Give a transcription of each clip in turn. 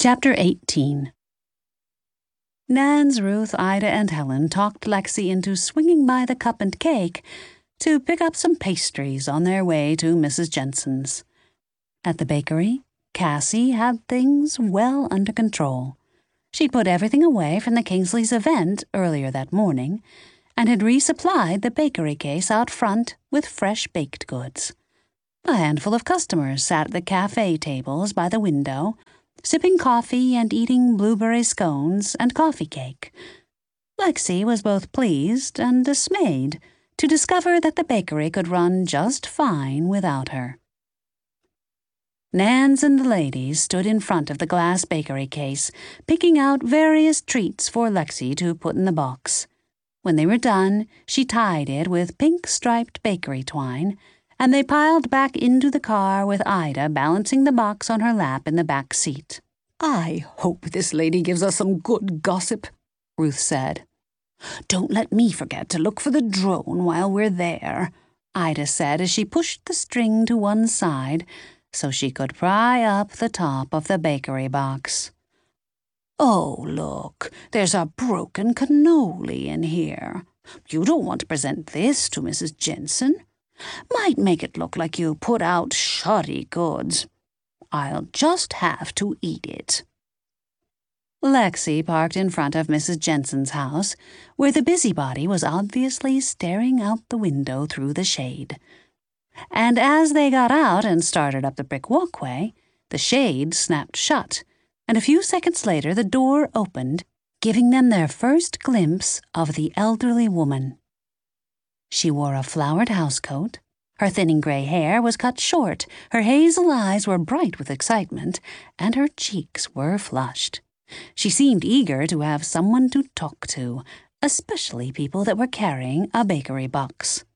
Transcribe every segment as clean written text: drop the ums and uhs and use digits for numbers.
Chapter 18. Nans, Ruth, Ida, and Helen talked Lexi into swinging by the Cup and Cake to pick up some pastries on their way to Mrs. Jensen's. At the bakery, Cassie had things well under control. She'd put everything away from the Kingsleys' event earlier that morning and had resupplied the bakery case out front with fresh baked goods. A handful of customers sat at the cafe tables by the window, sipping coffee and eating blueberry scones and coffee cake. Lexi was both pleased and dismayed to discover that the bakery could run just fine without her. Nans and the ladies stood in front of the glass bakery case, picking out various treats for Lexi to put in the box. When they were done, she tied it with pink-striped bakery twine, and they piled back into the car with Ida balancing the box on her lap in the back seat. "I hope this lady gives us some good gossip," Ruth said. "Don't let me forget to look for the drone while we're there," Ida said as she pushed the string to one side so she could pry up the top of the bakery box. "Oh, look, there's a broken cannoli in here. You don't want to present this to Mrs. Jensen. Might make it look like you put out shoddy goods. I'll just have to eat it." Lexi parked in front of Mrs. Jensen's house, where the busybody was obviously staring out the window through the shade. And as they got out and started up the brick walkway, the shade snapped shut, and a few seconds later the door opened, giving them their first glimpse of the elderly woman. She wore a flowered housecoat. Her thinning gray hair was cut short, her hazel eyes were bright with excitement, and her cheeks were flushed. She seemed eager to have someone to talk to, especially people that were carrying a bakery box.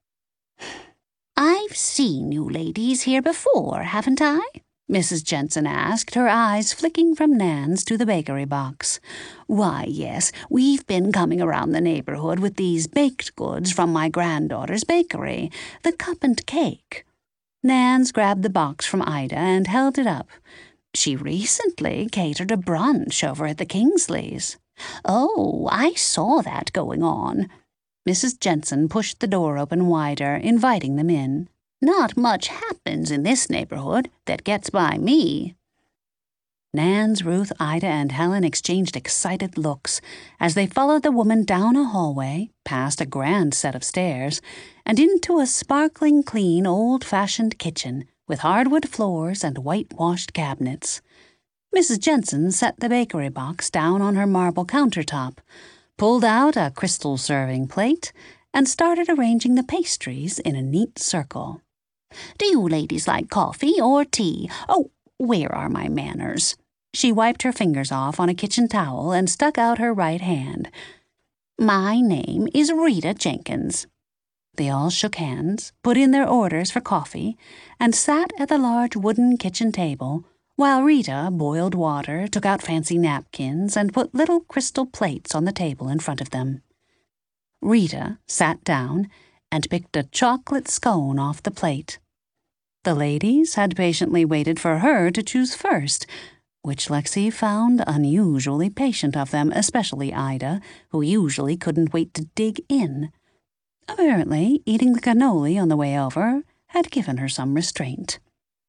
"I've seen you ladies here before, haven't I?" Mrs. Jensen asked, her eyes flicking from Nan's to the bakery box. "Why, yes, we've been coming around the neighborhood with these baked goods from my granddaughter's bakery, the Cup and Cake." Nans grabbed the box from Ida and held it up. "She recently catered a brunch over at the Kingsleys." "Oh, I saw that going on." Mrs. Jensen pushed the door open wider, inviting them in. "Not much happens in this neighborhood that gets by me." Nans, Ruth, Ida, and Helen exchanged excited looks as they followed the woman down a hallway, past a grand set of stairs, and into a sparkling clean, old-fashioned kitchen with hardwood floors and whitewashed cabinets. Mrs. Jensen set the bakery box down on her marble countertop, pulled out a crystal serving plate, and started arranging the pastries in a neat circle. "Do you ladies like coffee or tea? Oh, where are my manners?" She wiped her fingers off on a kitchen towel and stuck out her right hand. "My name is Rita Jenkins." They all shook hands, put in their orders for coffee, and sat at the large wooden kitchen table while Rita boiled water, took out fancy napkins, and put little crystal plates on the table in front of them. Rita sat down and picked a chocolate scone off the plate. The ladies had patiently waited for her to choose first, which Lexi found unusually patient of them, especially Ida, who usually couldn't wait to dig in. Apparently, eating the cannoli on the way over had given her some restraint.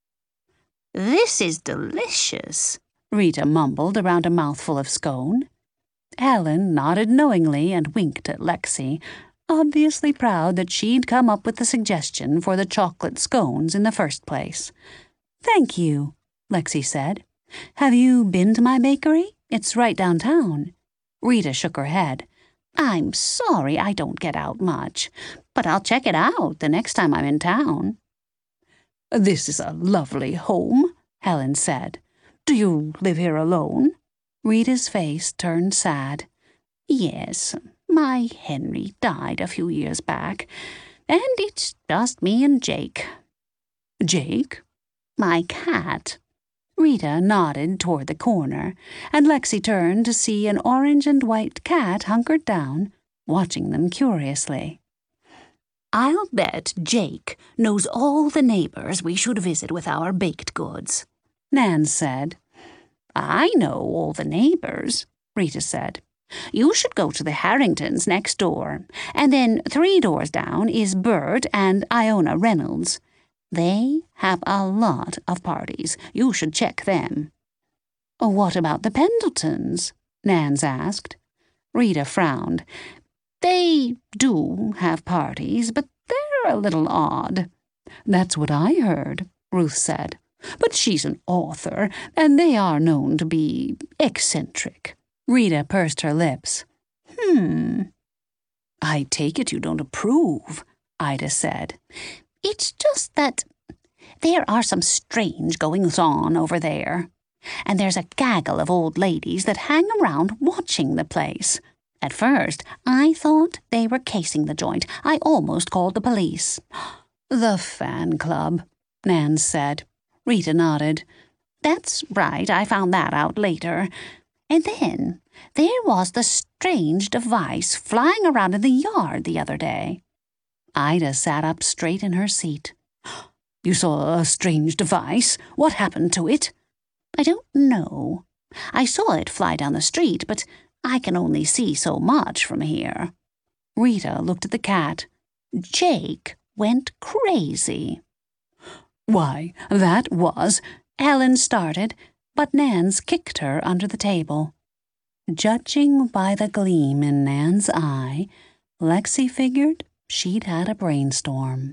"This is delicious," Rita mumbled around a mouthful of scone. Helen nodded knowingly and winked at Lexi, obviously proud that she'd come up with the suggestion for the chocolate scones in the first place. "Thank you," Lexi said. "Have you been to my bakery? It's right downtown." Rita shook her head. "I'm sorry I don't get out much, but I'll check it out the next time I'm in town." "This is a lovely home," Helen said. "Do you live here alone?" Rita's face turned sad. "Yes, my Henry died a few years back, and it's just me and Jake." "Jake?" "My cat." Rita nodded toward the corner, and Lexi turned to see an orange and white cat hunkered down, watching them curiously. "I'll bet Jake knows all the neighbors we should visit with our baked goods," Nan said. I know all the neighbors, Rita said. You should go to the Harringtons next door, and then 3 doors down is Bert and Iona Reynolds. They have a lot of parties. You should check them. What about the Pendletons? Nance asked. Rita frowned. They do have parties, but they're a little odd. That's what I heard, Ruth said. But she's an author, and they are known to be eccentric. Rita pursed her lips. I take it you don't approve, Ida said. It's just that there are some strange goings-on over there. And there's a gaggle of old ladies that hang around watching the place. At first, I thought they were casing the joint. I almost called the police. The fan club, Nance said. Rita nodded. That's right, I found that out later. And then there was the strange device flying around in the yard the other day. Ida sat up straight in her seat. You saw a strange device? What happened to it? I don't know. I saw it fly down the street, but I can only see so much from here. Rita looked at the cat. Jake went crazy. Why, that was... Helen started, but Nance kicked her under the table. Judging by the gleam in Nan's eye, Lexi figured she'd had a brainstorm.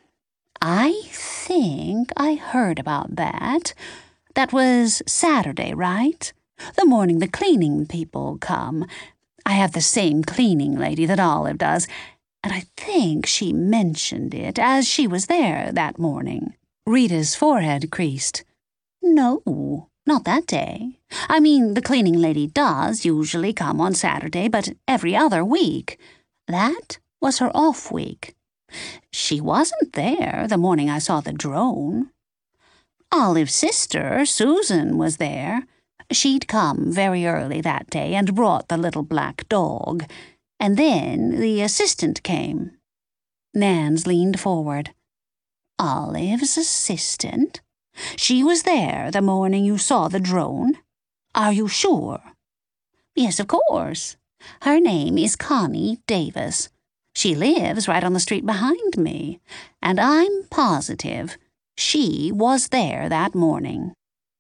I think I heard about that. That was Saturday, right? The morning the cleaning people come. I have the same cleaning lady that Olive does, and I think she mentioned it as she was there that morning. Rita's forehead creased. No, not that day. I mean, the cleaning lady does usually come on Saturday, but every other week. That was her off week. She wasn't there the morning I saw the drone. Olive's sister, Susan, was there. She'd come very early that day and brought the little black dog. And then the assistant came. Nance leaned forward. Olive's assistant? She was there the morning you saw the drone? Are you sure? Yes, of course. Her name is Connie Davis. She lives right on the street behind me, and I'm positive she was there that morning.